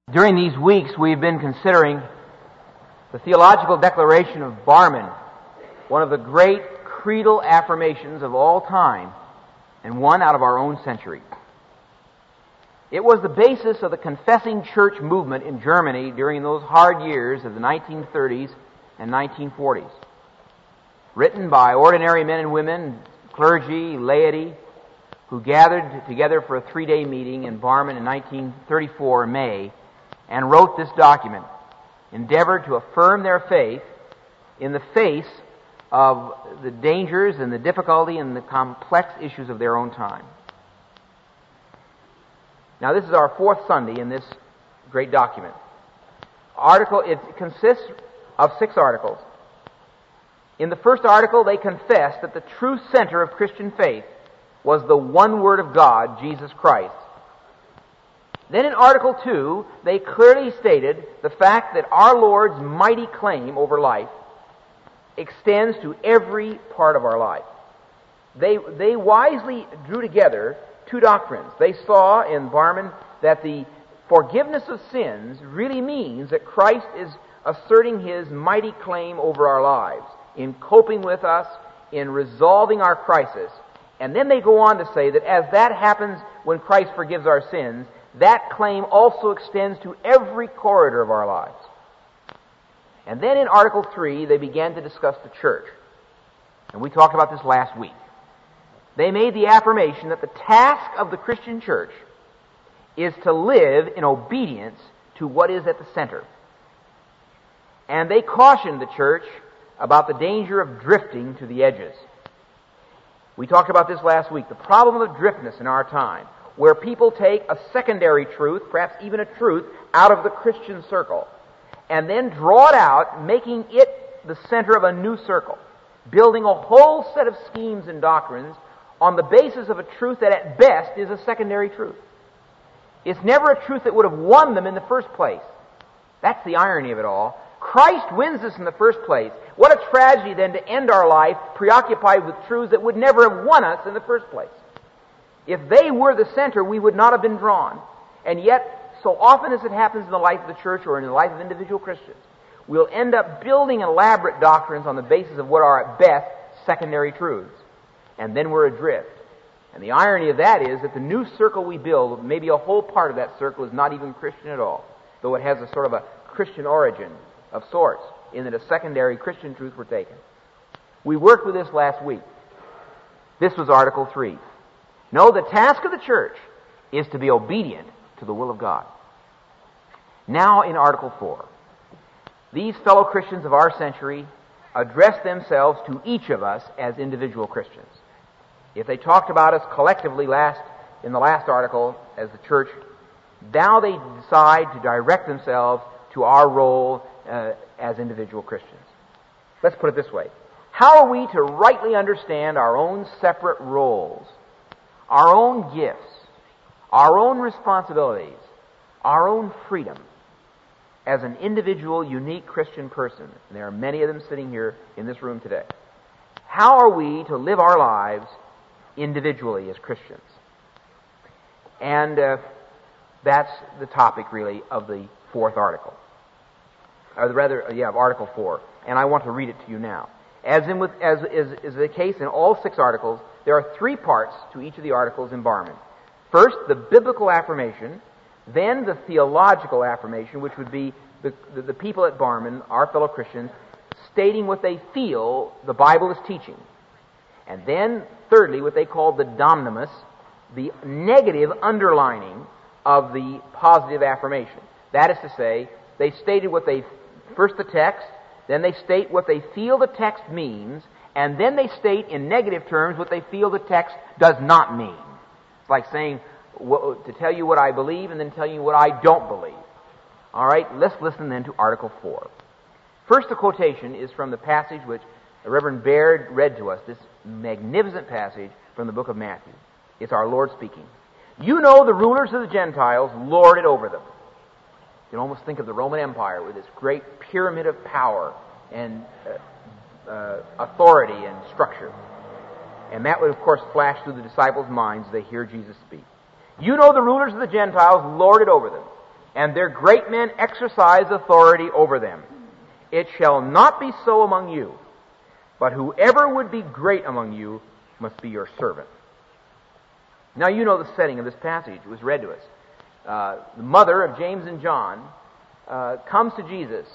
During these weeks, we've been considering the theological declaration of Barmen, one of the great creedal affirmations of all time, and one out of our own century. It was the basis of the confessing church movement in Germany during those hard years of the 1930s and 1940s. Written by ordinary men and women, clergy, laity, who gathered together for a 3-day meeting in Barmen in 1934, May, and wrote this document, endeavored to affirm their faith in the face of the dangers and the difficulty and the complex issues of their own time. Now, this is our fourth Sunday in this great document. It consists of 6 articles. In the first article, they confess that the true center of Christian faith was the one Word of God, Jesus Christ. Then in Article 2, they clearly stated the fact that our Lord's mighty claim over life extends to every part of our life. They wisely drew together 2 doctrines. They saw in Barmen that the forgiveness of sins really means that Christ is asserting His mighty claim over our lives, in coping with us, in resolving our crisis. And then they go on to say that as that happens when Christ forgives our sins, that claim also extends to every corridor of our lives. And then in Article 3, they began to discuss the church. And we talked about this last week. They made the affirmation that the task of the Christian church is to live in obedience to what is at the center. And they cautioned the church about the danger of drifting to the edges. We talked about this last week, the problem of driftness in our time, where people take a secondary truth, perhaps even a truth, out of the Christian circle, and then draw it out, making it the center of a new circle, building a whole set of schemes and doctrines on the basis of a truth that at best is a secondary truth. It's never a truth that would have won them in the first place. That's the irony of it all. Christ wins us in the first place. What a tragedy then to end our life preoccupied with truths that would never have won us in the first place. If they were the center, we would not have been drawn. And yet, so often as it happens in the life of the church or in the life of individual Christians, we'll end up building elaborate doctrines on the basis of what are at best secondary truths. And then we're adrift. And the irony of that is that the new circle we build, maybe a whole part of that circle is not even Christian at all, though it has a sort of a Christian origin of sorts, in that a secondary Christian truth were taken. We worked with this last week. This was Article 3. No, the task of the church is to be obedient to the will of God. Now in Article 4, these fellow Christians of our century address themselves to each of us as individual Christians. If they talked about us collectively in the last article as the church, now they decide to direct themselves to our role as individual Christians. Let's put it this way. How are we to rightly understand our own separate roles, our own gifts, our own responsibilities, our own freedom as an individual, unique Christian person? And there are many of them sitting here in this room today. How are we to live our lives individually as Christians? And that's the topic, really, of the fourth article. Of Article 4. And I want to read it to you now. As is the case in all 6 articles, there are 3 parts to each of the articles in Barmen. First, the biblical affirmation, then the theological affirmation, which would be the people at Barmen, our fellow Christians, stating what they feel the Bible is teaching. And then, thirdly, what they call the domnemus, the negative underlining of the positive affirmation. That is to say, they stated first the text, then they state what they feel the text means, and then they state in negative terms what they feel the text does not mean. It's like saying, to tell you what I believe and then tell you what I don't believe. All right, let's listen then to Article 4. First, the quotation is from the passage which the Reverend Baird read to us, this magnificent passage from the book of Matthew. It's our Lord speaking. You know the rulers of the Gentiles lord it over them. You can almost think of the Roman Empire with its great pyramid of power and authority and structure. And that would, of course, flash through the disciples' minds as they hear Jesus speak. You know the rulers of the Gentiles lord it over them, and their great men exercise authority over them. It shall not be so among you, but whoever would be great among you must be your servant. Now you know the setting of this passage. It was read to us. The mother of James and John comes to Jesus.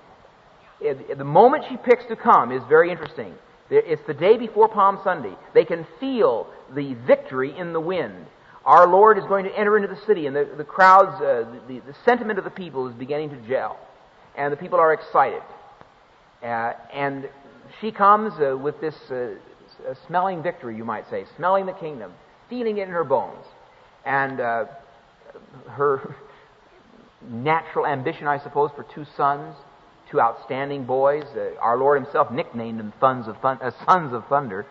The moment she picks to come is very interesting. It's the day before Palm Sunday. They can feel the victory in the wind. Our Lord is going to enter into the city, and the crowds, the sentiment of the people is beginning to gel. And the people are excited. And she comes with this smelling victory, you might say, smelling the kingdom, feeling it in her bones. And her natural ambition, I suppose, for two sons, two outstanding boys. Our Lord himself nicknamed them sons of thunder.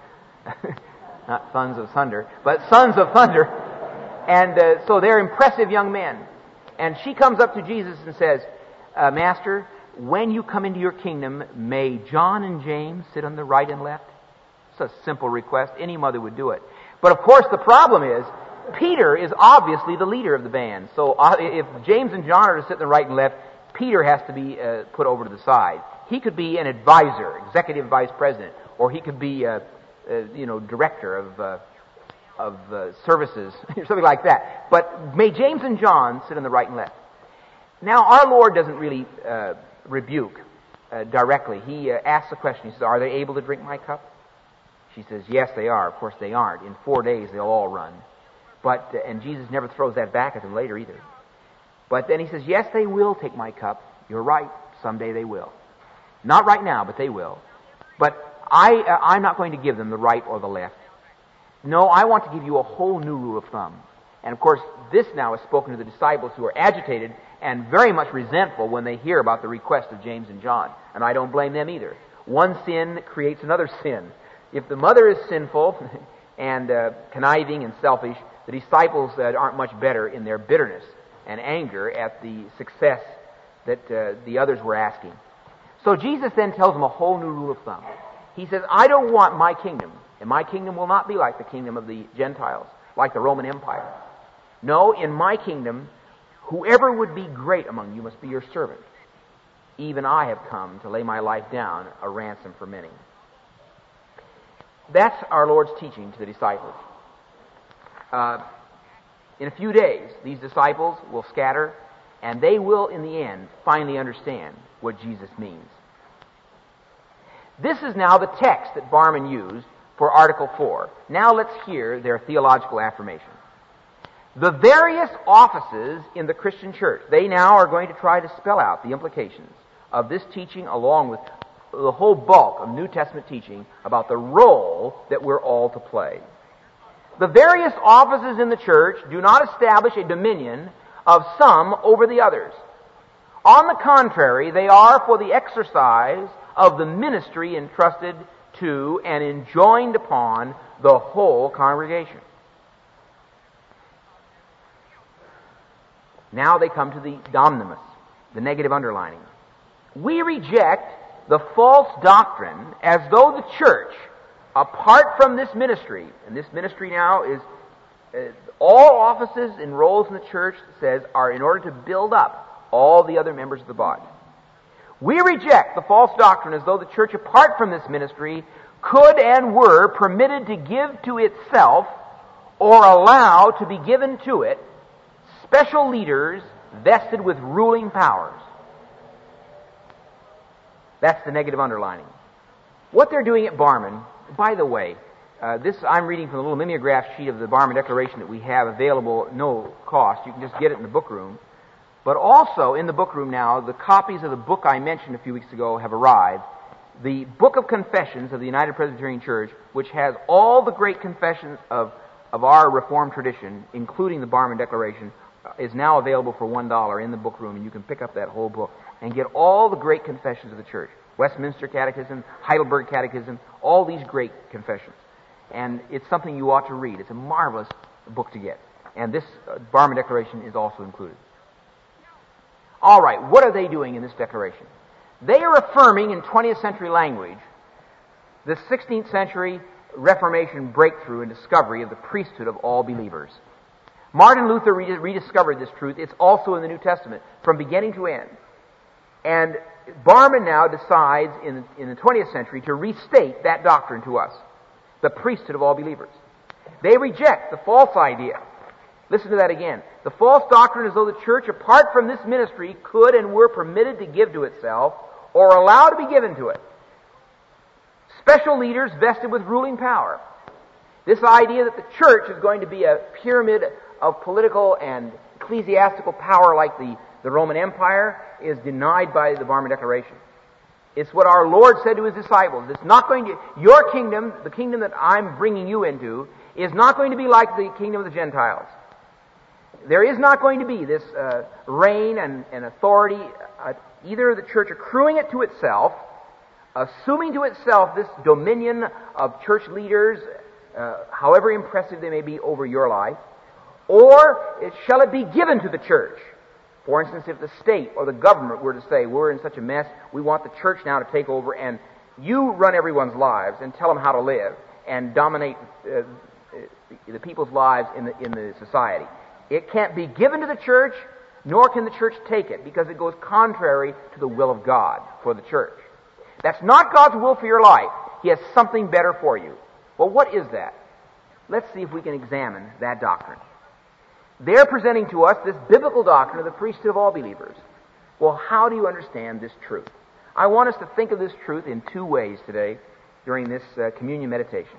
Not sons of thunder, but sons of thunder. And so they're impressive young men. And she comes up to Jesus and says, Master, when you come into your kingdom, may John and James sit on the right and left? It's a simple request. Any mother would do it. But of course the problem is, Peter is obviously the leader of the band. So if James and John are to sit on the right and left, Peter has to be put over to the side. He could be an advisor, executive vice president, or he could be director of services, or something like that. But may James and John sit on the right and left. Now, our Lord doesn't really rebuke directly. He asks the question. He says, are they able to drink my cup? She says, yes, they are. Of course, they aren't. In 4 days, they'll all run. But and Jesus never throws that back at them later either. But then he says, yes, they will take my cup. You're right. Someday they will. Not right now, but they will. But I'm not going to give them the right or the left. No, I want to give you a whole new rule of thumb. And of course, this now is spoken to the disciples who are agitated and very much resentful when they hear about the request of James and John. And I don't blame them either. One sin creates another sin. If the mother is sinful and conniving and selfish, the disciples aren't much better in their bitterness and anger at the success that the others were asking. So Jesus then tells them a whole new rule of thumb. He says, I don't want my kingdom, and my kingdom will not be like the kingdom of the Gentiles, like the Roman Empire. No, in my kingdom, whoever would be great among you must be your servant. Even I have come to lay my life down a ransom for many. That's our Lord's teaching to the disciples. In a few days, these disciples will scatter, and they will, in the end, finally understand what Jesus means. This is now the text that Barman used for Article 4. Now let's hear their theological affirmation. The various offices in the Christian church, they now are going to try to spell out the implications of this teaching along with the whole bulk of New Testament teaching about the role that we're all to play. The various offices in the church do not establish a dominion of some over the others. On the contrary, they are for the exercise of the ministry entrusted to and enjoined upon the whole congregation. Now they come to the dominimus, the negative underlining. We reject the false doctrine as though the church, apart from this ministry, and this ministry now is all offices and roles in the church, says, are in order to build up all the other members of the body. We reject the false doctrine as though the church, apart from this ministry, could and were permitted to give to itself or allow to be given to it special leaders vested with ruling powers. That's the negative underlining. What they're doing at Barman, by the way, this I'm reading from the little mimeograph sheet of the Barman Declaration that we have available at no cost. You can just get it in the book room. But also in the book room now, the copies of the book I mentioned a few weeks ago have arrived. The Book of Confessions of the United Presbyterian Church, which has all the great confessions of our Reformed tradition, including the Barman Declaration, is now available for $1 in the book room, and you can pick up that whole book and get all the great confessions of the church. Westminster Catechism, Heidelberg Catechism, all these great confessions. And it's something you ought to read. It's a marvelous book to get. And this Barman Declaration is also included. All right, what are they doing in this declaration? They are affirming in 20th century language the 16th century Reformation breakthrough and discovery of the priesthood of all believers. Martin Luther rediscovered this truth. It's also in the New Testament, from beginning to end. And Barmen now decides in the 20th century to restate that doctrine to us, the priesthood of all believers. They reject the false idea. Listen to that again. The false doctrine is though the church, apart from this ministry, could and were permitted to give to itself, or allowed to be given to it, special leaders vested with ruling power. This idea that the church is going to be a pyramid of political and ecclesiastical power like the Roman Empire is denied by the Barmen Declaration. It's what our Lord said to His disciples. It's not going to, your kingdom, the kingdom that I'm bringing you into, is not going to be like the kingdom of the Gentiles. There is not going to be this reign and authority, either the church accruing it to itself, assuming to itself this dominion of church leaders, however impressive they may be over your life, or shall it be given to the church? For instance, if the state or the government were to say, we're in such a mess, we want the church now to take over and you run everyone's lives and tell them how to live and dominate the people's lives in the society. It can't be given to the church, nor can the church take it, because it goes contrary to the will of God for the church. That's not God's will for your life. He has something better for you. Well, what is that? Let's see if we can examine that doctrine. They're presenting to us this biblical doctrine of the priesthood of all believers. Well, how do you understand this truth? I want us to think of this truth in two ways today during this communion meditation.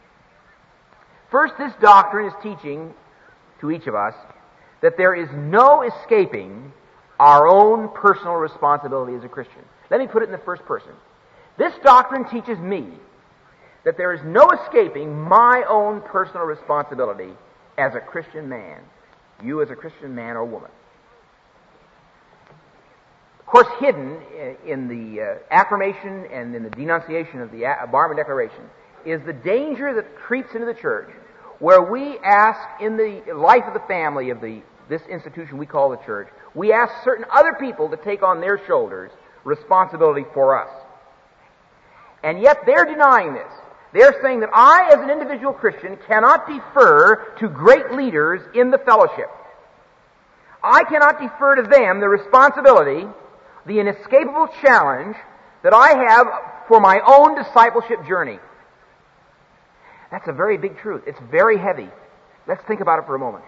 First, this doctrine is teaching to each of us that there is no escaping our own personal responsibility as a Christian. Let me put it in the first person. This doctrine teaches me that there is no escaping my own personal responsibility as a Christian man. You as a Christian man or woman. Of course, hidden in the affirmation and in the denunciation of the Barmen Declaration is the danger that creeps into the church, where we ask in the life of the family of this institution we call the church, we ask certain other people to take on their shoulders responsibility for us. And yet they're denying this. They're saying that I, as an individual Christian, cannot defer to great leaders in the fellowship. I cannot defer to them the responsibility, the inescapable challenge that I have for my own discipleship journey. That's a very big truth. It's very heavy. Let's think about it for a moment.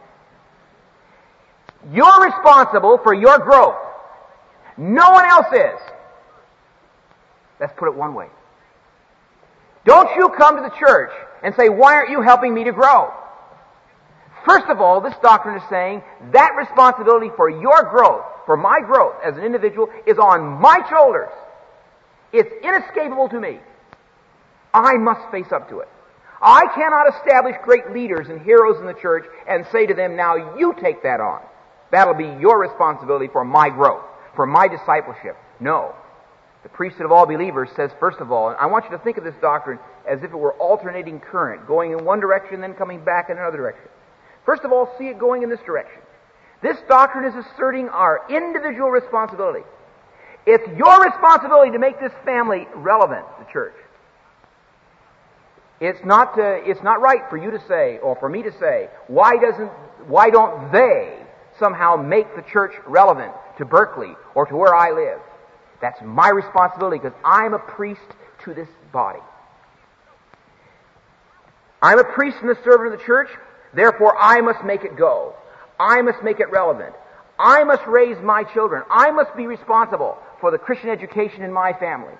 You're responsible for your growth. No one else is. Let's put it one way. Don't you come to the church and say, why aren't you helping me to grow? First of all, this doctrine is saying that responsibility for your growth, for my growth as an individual, is on my shoulders. It's inescapable to me. I must face up to it. I cannot establish great leaders and heroes in the church and say to them, now you take that on. That'll be your responsibility for my growth, for my discipleship. No. The priesthood of all believers says, first of all, and I want you to think of this doctrine as if it were alternating current, going in one direction, then coming back in another direction. First of all, see it going in this direction. This doctrine is asserting our individual responsibility. It's your responsibility to make this family relevant to the church. It's not right for you to say, or for me to say, why don't they somehow make the church relevant to Berkeley or to where I live? That's my responsibility because I'm a priest to this body. I'm a priest and a servant of the church, therefore I must make it go. I must make it relevant. I must raise my children. I must be responsible for the Christian education in my family.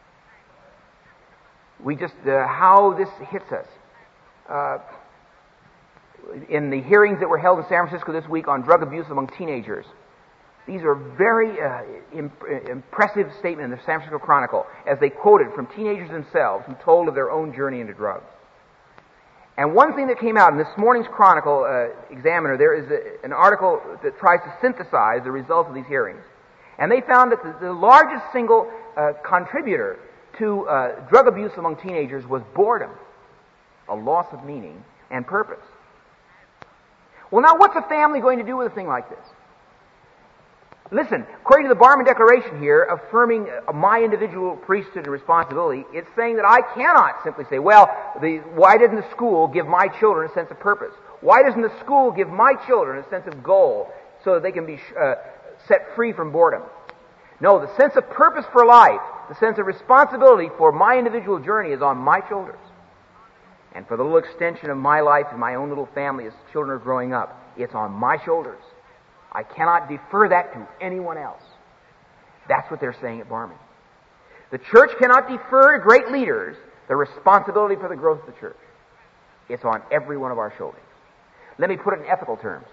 How this hits us. In the hearings that were held in San Francisco this week on drug abuse among teenagers, these are very impressive statements in the San Francisco Chronicle as they quoted from teenagers themselves who told of their own journey into drugs. And one thing that came out in this morning's Chronicle Examiner, there is an article that tries to synthesize the results of these hearings. And they found that the largest single contributor to drug abuse among teenagers was boredom, a loss of meaning and purpose. Well, now what's a family going to do with a thing like this? Listen, according to the Barmen Declaration here, affirming my individual priesthood and responsibility, it's saying that I cannot simply say, well, why didn't the school give my children a sense of purpose? Why doesn't the school give my children a sense of goal so that they can be set free from boredom? No, the sense of purpose for life, the sense of responsibility for my individual journey is on my shoulders. And for the little extension of my life and my own little family as children are growing up, it's on my shoulders. I cannot defer that to anyone else. That's what they're saying at Barmen. The church cannot defer to great leaders the responsibility for the growth of the church. It's on every one of our shoulders. Let me put it in ethical terms.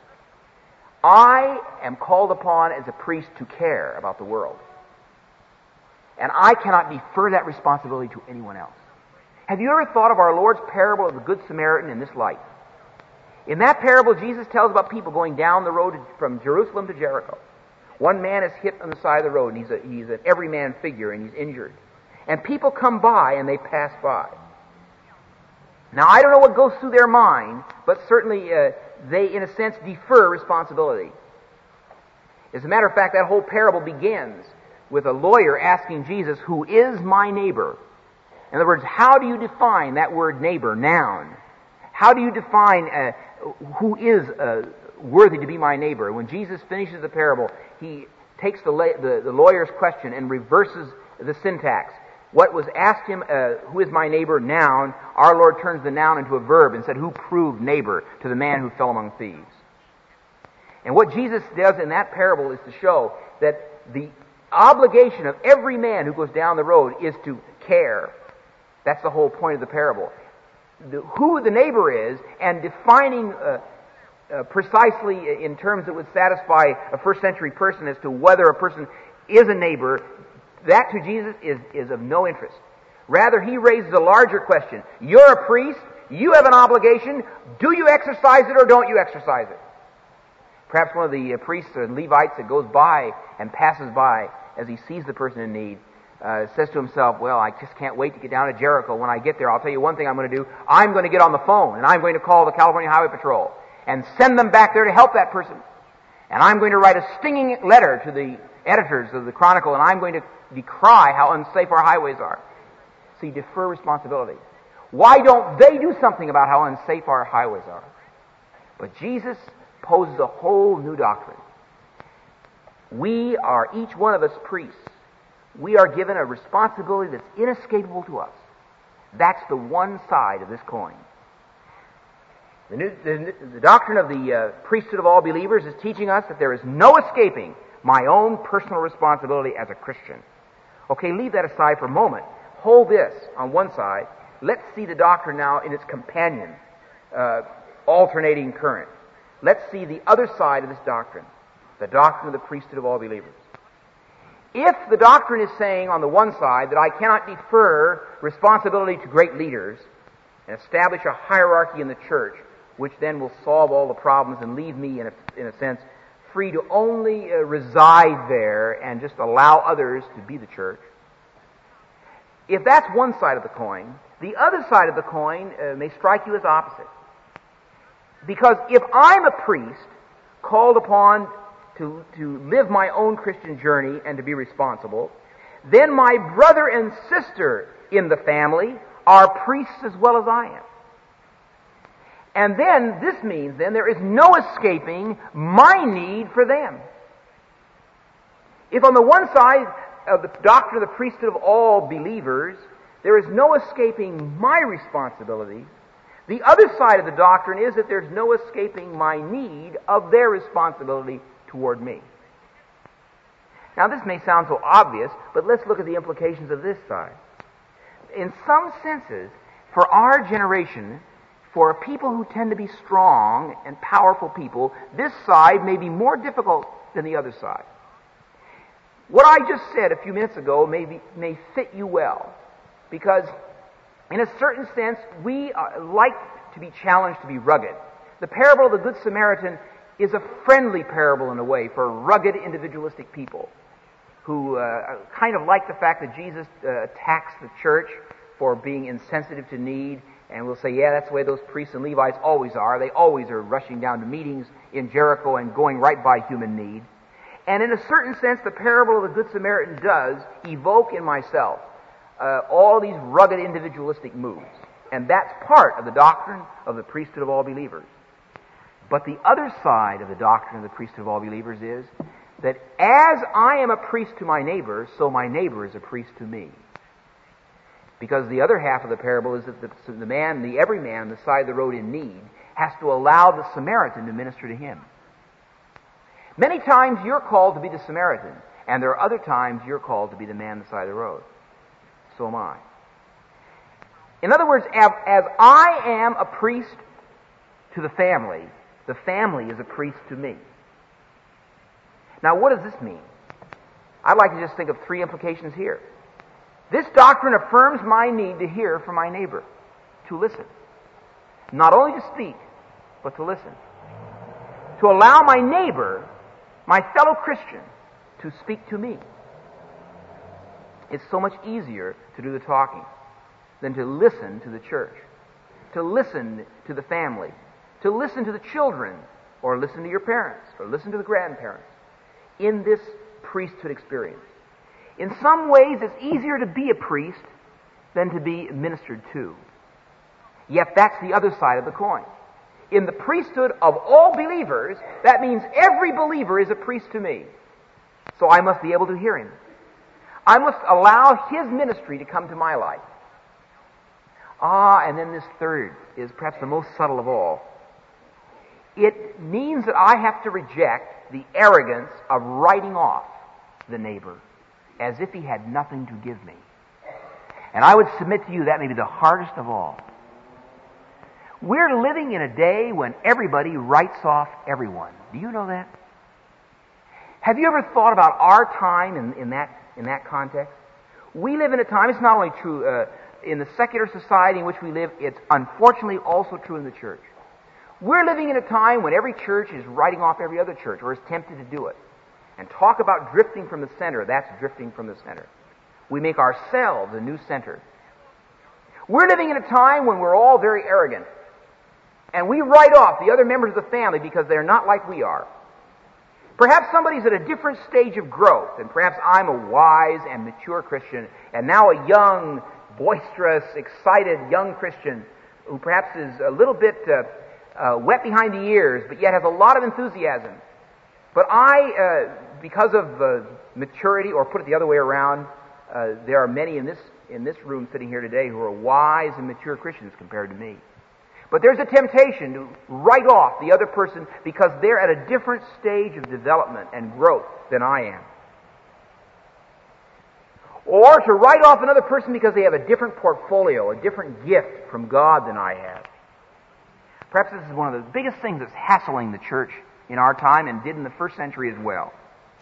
I am called upon as a priest to care about the world. And I cannot defer that responsibility to anyone else. Have you ever thought of our Lord's parable of the Good Samaritan in this light? In that parable, Jesus tells about people going down the road from Jerusalem to Jericho. One man is hit on the side of the road, and he's an everyman figure, and he's injured. And people come by, and they pass by. Now, I don't know what goes through their mind, but certainly they, in a sense, defer responsibility. As a matter of fact, that whole parable begins with a lawyer asking Jesus, who is my neighbor? In other words, how do you define that word neighbor, noun? How do you define who is worthy to be my neighbor? When Jesus finishes the parable, he takes the lawyer's question and reverses the syntax. What was asked him, who is my neighbor, noun, our Lord turns the noun into a verb and said, who proved neighbor to the man who fell among thieves? And what Jesus does in that parable is to show that the obligation of every man who goes down the road is to care. That's the whole point of the parable. Who the neighbor is, and defining precisely in terms that would satisfy a first century person as to whether a person is a neighbor, that to Jesus is of no interest. Rather, he raises a larger question. You're a priest, you have an obligation, do you exercise it or don't you exercise it? Perhaps one of the priests or Levites that goes by and passes by as he sees the person in need says to himself, well, I just can't wait to get down to Jericho. When I get there, I'll tell you one thing I'm going to do. I'm going to get on the phone, and I'm going to call the California Highway Patrol and send them back there to help that person. And I'm going to write a stinging letter to the editors of the Chronicle, and I'm going to decry how unsafe our highways are. See, defer responsibility. Why don't they do something about how unsafe our highways are? But Jesus poses a whole new doctrine. We are, each one of us, priests. We are given a responsibility that's inescapable to us. That's the one side of this coin. The doctrine of the priesthood of all believers is teaching us that there is no escaping my own personal responsibility as a Christian. Okay, leave that aside for a moment. Hold this on one side. Let's see the doctrine now in its companion, alternating current. Let's see the other side of this doctrine, the doctrine of the priesthood of all believers. If the doctrine is saying on the one side that I cannot defer responsibility to great leaders and establish a hierarchy in the church, which then will solve all the problems and leave me, in a sense, free to only reside there and just allow others to be the church. If that's one side of the coin, the other side of the coin may strike you as opposite. Because if I'm a priest called upon to live my own Christian journey and to be responsible, then my brother and sister in the family are priests as well as I am. And then, this means then, there is no escaping my need for them. If on the one side of the doctrine of the priesthood of all believers, there is no escaping my responsibility, the other side of the doctrine is that there's no escaping my need of their responsibility toward me. Now, this may sound so obvious, but let's look at the implications of this side. In some senses, for our generation, for people who tend to be strong and powerful people, this side may be more difficult than the other side. What I just said a few minutes ago may fit you well, because in a certain sense, we like to be challenged to be rugged. The parable of the Good Samaritan is a friendly parable in a way for rugged individualistic people who kind of like the fact that Jesus attacks the church for being insensitive to need, and we'll say, yeah, that's the way those priests and Levites always are. They always are rushing down to meetings in Jericho and going right by human need. And in a certain sense, the parable of the Good Samaritan does evoke in myself all these rugged individualistic moods. And that's part of the doctrine of the priesthood of all believers. But the other side of the doctrine of the priesthood of all believers is that as I am a priest to my neighbor, so my neighbor is a priest to me. Because the other half of the parable is that every man on the side of the road in need has to allow the Samaritan to minister to him. Many times you're called to be the Samaritan, and there are other times you're called to be the man on the side of the road. So am I. In other words, as I am a priest to the family is a priest to me. Now, what does this mean? I'd like to just think of three implications here. This doctrine affirms my need to hear from my neighbor, to listen. Not only to speak, but to listen. To allow my neighbor, my fellow Christian, to speak to me. It's so much easier to do the talking than to listen to the church, to listen to the family, to listen to the children, or listen to your parents, or listen to the grandparents in this priesthood experience. In some ways, it's easier to be a priest than to be ministered to. Yet that's the other side of the coin. In the priesthood of all believers, that means every believer is a priest to me. So I must be able to hear him. I must allow his ministry to come to my life. And then this third is perhaps the most subtle of all. It means that I have to reject the arrogance of writing off the neighbor as if he had nothing to give me. And I would submit to you that may be the hardest of all. We're living in a day when everybody writes off everyone. Do you know that? Have you ever thought about our time in that context? We live in a time, it's not only true in the secular society in which we live, it's unfortunately also true in the church. We're living in a time when every church is writing off every other church, or is tempted to do it. And talk about drifting from the center, that's drifting from the center. We make ourselves a new center. We're living in a time when we're all very arrogant. And we write off the other members of the family because they're not like we are. Perhaps somebody's at a different stage of growth, and perhaps I'm a wise and mature Christian, and now a young, boisterous, excited young Christian who perhaps is a little bit wet behind the ears, but yet has a lot of enthusiasm. But because of maturity, or put it the other way around, there are many in this room sitting here today who are wise and mature Christians compared to me. But there's a temptation to write off the other person because they're at a different stage of development and growth than I am. Or to write off another person because they have a different portfolio, a different gift from God than I have. Perhaps this is one of the biggest things that's hassling the church in our time, and did in the first century as well.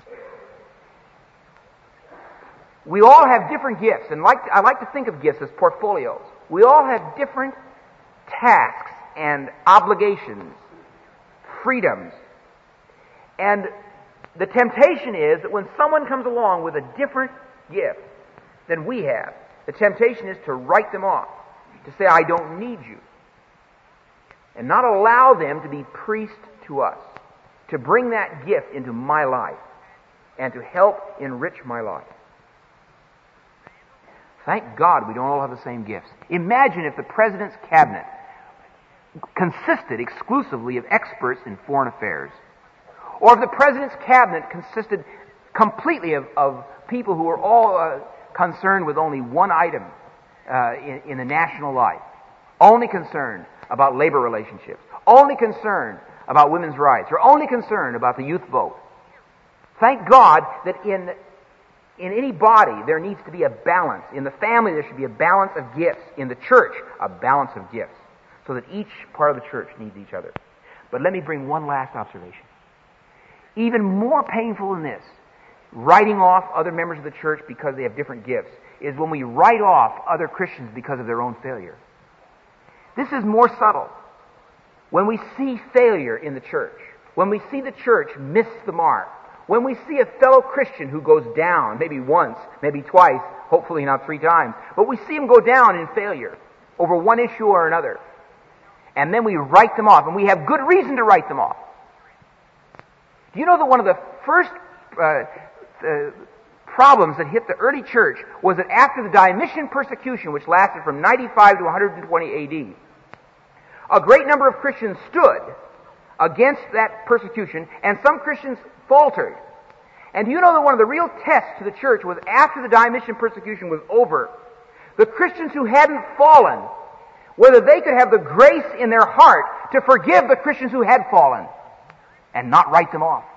We all have different gifts, and I like to think of gifts as portfolios. We all have different tasks and obligations, freedoms. And the temptation is that when someone comes along with a different gift than we have, the temptation is to write them off, to say, I don't need you, and not allow them to be priest to us, to bring that gift into my life, and to help enrich my life. Thank God we don't all have the same gifts. Imagine if the President's cabinet consisted exclusively of experts in foreign affairs. Or if the President's cabinet consisted completely of people who are all concerned with only one item in the national life. Only concerned about labor relationships. Only concerned about women's rights. Or only concerned about the youth vote. Thank God that in any body there needs to be a balance. In the family there should be a balance of gifts. In the church, a balance of gifts. So that each part of the church needs each other. But let me bring one last observation. Even more painful than this, writing off other members of the church because they have different gifts, is when we write off other Christians because of their own failure. This is more subtle. When we see failure in the church, when we see the church miss the mark, when we see a fellow Christian who goes down, maybe once, maybe twice, hopefully not 3 times, but we see him go down in failure over one issue or another, and then we write them off, and we have good reason to write them off. Do you know that one of the first problems that hit the early church was that after the Dionysian persecution, which lasted from 95 to 120 AD, a great number of Christians stood against that persecution, and some Christians faltered. And do you know that one of the real tests to the church was after the Dionysian persecution was over, the Christians who hadn't fallen, whether they could have the grace in their heart to forgive the Christians who had fallen and not write them off.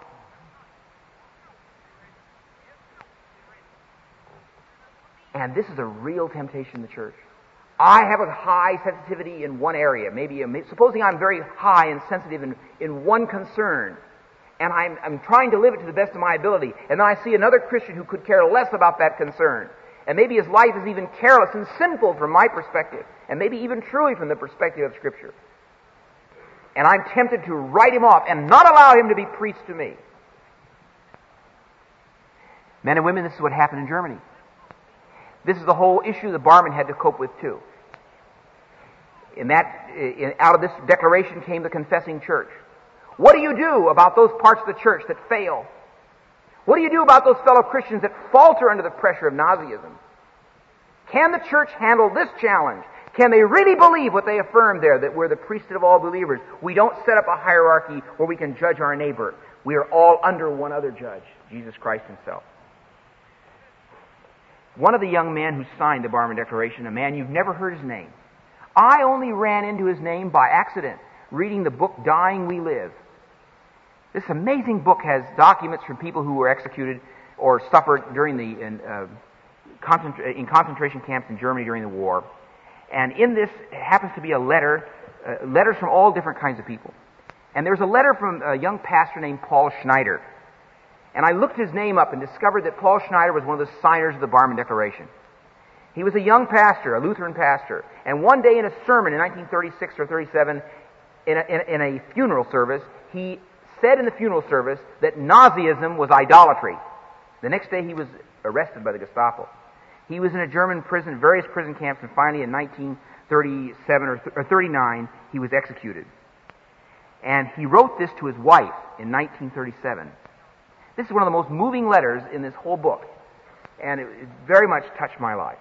And this is a real temptation in the church. I have a high sensitivity in one area. Supposing I'm very high and sensitive in one concern, and I'm trying to live it to the best of my ability, and then I see another Christian who could care less about that concern, and maybe his life is even careless and sinful from my perspective, and maybe even truly from the perspective of Scripture. And I'm tempted to write him off and not allow him to be preached to me. Men and women, this is what happened in Germany. This is the whole issue the Barmen had to cope with too. Out of this declaration came the confessing church. What do you do about those parts of the church that fail? What do you do about those fellow Christians that falter under the pressure of Nazism? Can the church handle this challenge? Can they really believe what they affirm there, that we're the priesthood of all believers? We don't set up a hierarchy where we can judge our neighbor. We are all under one other judge, Jesus Christ himself. One of the young men who signed the Barmen Declaration, a man you've never heard his name, I only ran into his name by accident, reading the book Dying We Live. This amazing book has documents from people who were executed or suffered in concentration camps in Germany during the war. And in this happens to be letters from all different kinds of people. And there's a letter from a young pastor named Paul Schneider. And I looked his name up and discovered that Paul Schneider was one of the signers of the Barmen Declaration. He was a young pastor, a Lutheran pastor. And one day in a sermon in 1936 or 37, in a funeral service, he said in the funeral service that Nazism was idolatry. The next day he was arrested by the Gestapo. He was in a German prison, various prison camps, and finally in 1937 or 39, he was executed. And he wrote this to his wife in 1937. This is one of the most moving letters in this whole book, and it very much touched my life.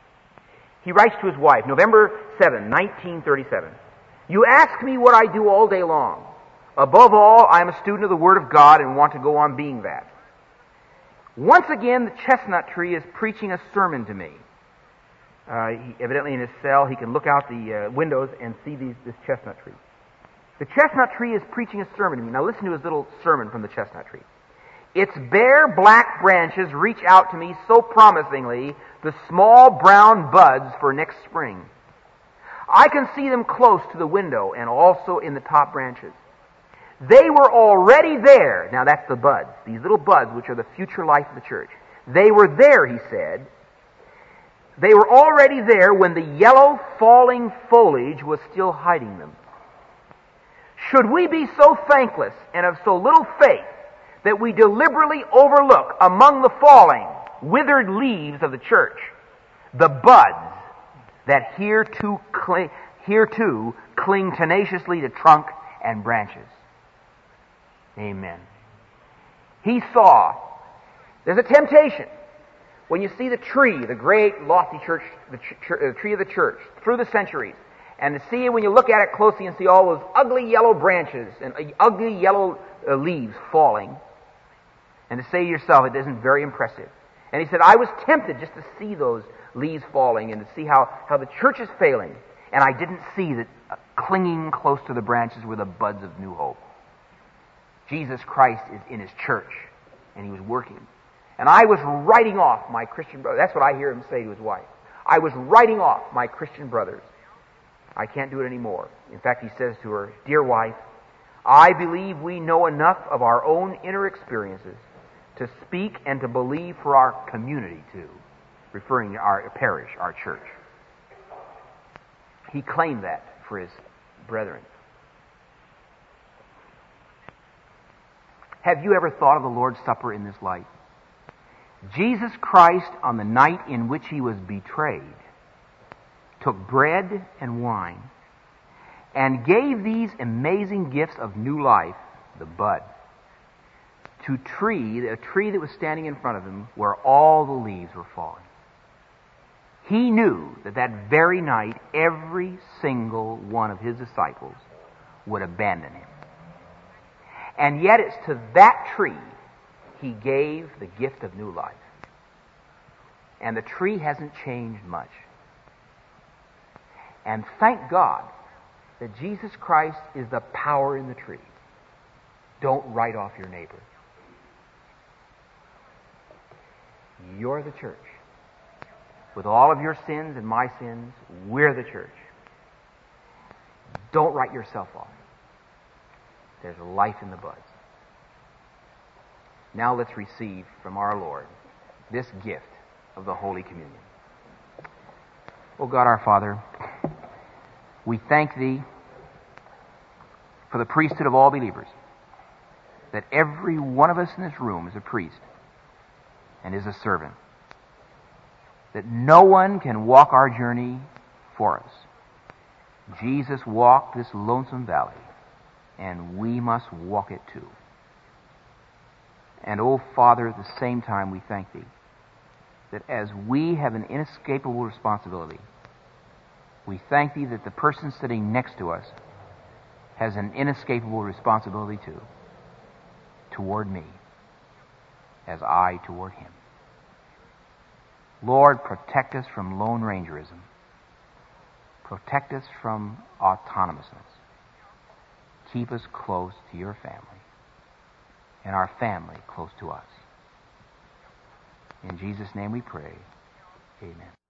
He writes to his wife, November 7, 1937, "You ask me what I do all day long. Above all, I am a student of the Word of God and want to go on being that. Once again, the chestnut tree is preaching a sermon to me." Evidently in his cell, he can look out the windows and see this chestnut tree. "The chestnut tree is preaching a sermon to me." Now listen to his little sermon from the chestnut tree. "Its bare black branches reach out to me so promisingly, the small brown buds for next spring. I can see them close to the window and also in the top branches. They were already there." Now that's the buds, these little buds which are the future life of the church. "They were there," he said. "They were already there when the yellow falling foliage was still hiding them. Should we be so thankless and of so little faith that we deliberately overlook among the falling, withered leaves of the church the buds that here too cling tenaciously to trunk and branches?" Amen. He saw there's a temptation when you see the tree, the great lofty church, the tree of the church through the centuries, and to see it when you look at it closely and see all those ugly yellow branches and ugly yellow leaves falling, and to say to yourself, it isn't very impressive. And he said, I was tempted just to see those leaves falling and to see how the church is failing, and I didn't see that clinging close to the branches were the buds of new hope. Jesus Christ is in his church, and he was working. And I was writing off my Christian brother. That's what I hear him say to his wife. I was writing off my Christian brothers. I can't do it anymore. In fact, he says to her, "Dear wife, I believe we know enough of our own inner experiences to speak and to believe for our community too," referring to our parish, our church. He claimed that for his brethren. Have you ever thought of the Lord's Supper in this light? Jesus Christ, on the night in which he was betrayed, took bread and wine and gave these amazing gifts of new life, the bud, to a tree that was standing in front of him where all the leaves were falling. He knew that that very night every single one of his disciples would abandon him. And yet it's to that tree he gave the gift of new life. And the tree hasn't changed much. And thank God that Jesus Christ is the power in the tree. Don't write off your neighbor. You're the church. With all of your sins and my sins, we're the church. Don't write yourself off. There's life in the buds. Now let's receive from our Lord this gift of the Holy Communion. Oh God our Father, we thank Thee for the priesthood of all believers, that every one of us in this room is a priest and is a servant, that no one can walk our journey for us. Jesus walked this lonesome valley, and we must walk it too. And, oh Father, at the same time we thank Thee that as we have an inescapable responsibility, we thank Thee that the person sitting next to us has an inescapable responsibility too, toward me, as I toward him. Lord, protect us from Lone Rangerism. Protect us from autonomousness. Keep us close to Your family, and our family close to us. In Jesus' name we pray. Amen.